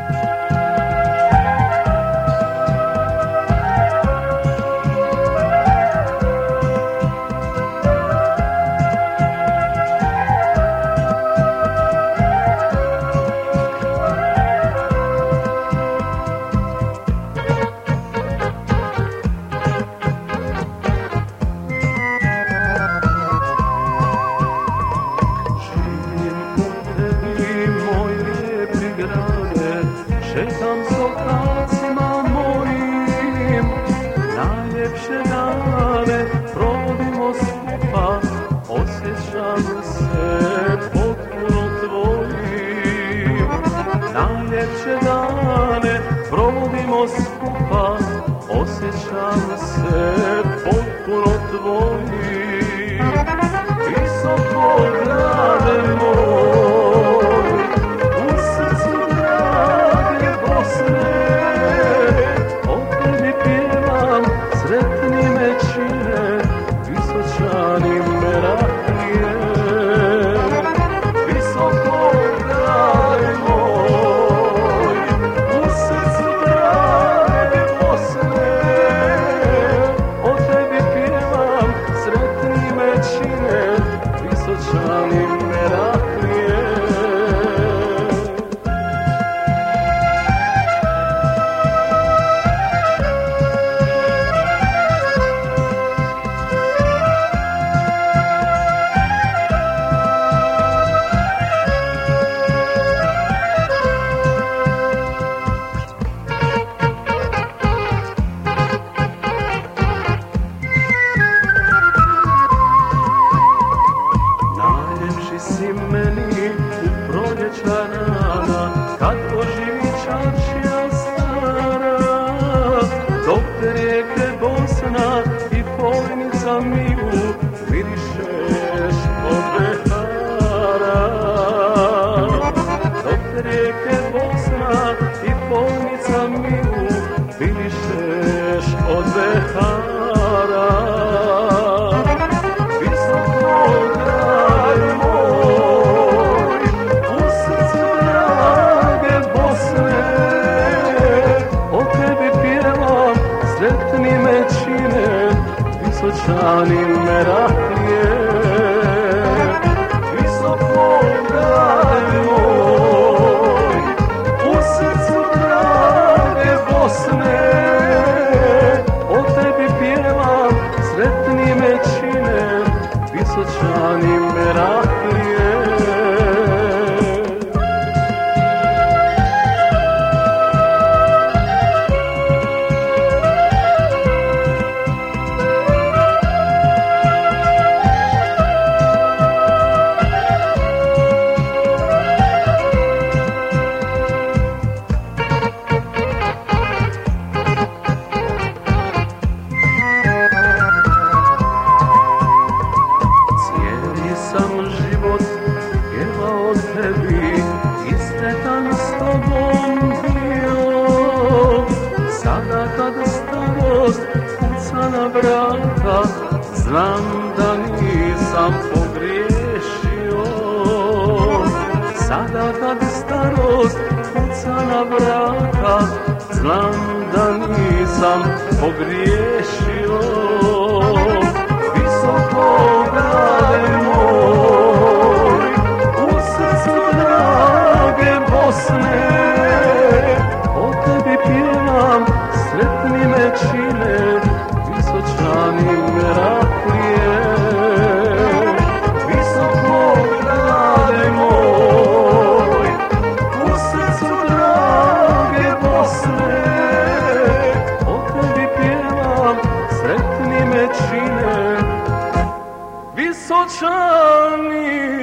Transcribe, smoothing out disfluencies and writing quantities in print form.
Šetam s okacima mojim, najljepše dane provodimo skupa, osjećam se potpuno tvojim. Najljepše dane provodimo skupa, osjećam se potpuno tvojim. Visoko grade moj, u srcu drage Bosne, o tebi pjevam, sretni me čine, Visočani me rahlije. Visoko grade moj, u srcu drage Bosne, o tebi pjevam, sretni me čine, Visočani me rahlije. Najljepši si meni u proljeća rana, kad oživi čaršija stara, dok te rijeke Bosna i Poljinica miju mirišeš od behara. Dok te rijeke Bosna i Poljinica miju mirišeš od behara. Sretni me čine, Visočani me rahlije. Visoko grade moj, u srcu drage Bosne, o tebi pjevam, sretni me čine, Visočani me rahlije. Život pjevao tebi, istetan s tobom bio. Sada kad starost kuca na vrata, znam da nisam pogriješio. Sada kad starost kuca na vrata, znam da nisam pogriješio. Visoko grade moj, u srcu drage Bosne, o tebi pjevam, sretni me čine, Visočani me rahlije. Visoko grade moj, u srcu drage Bosne, o tebi pjevam, sretni me čine, Visočani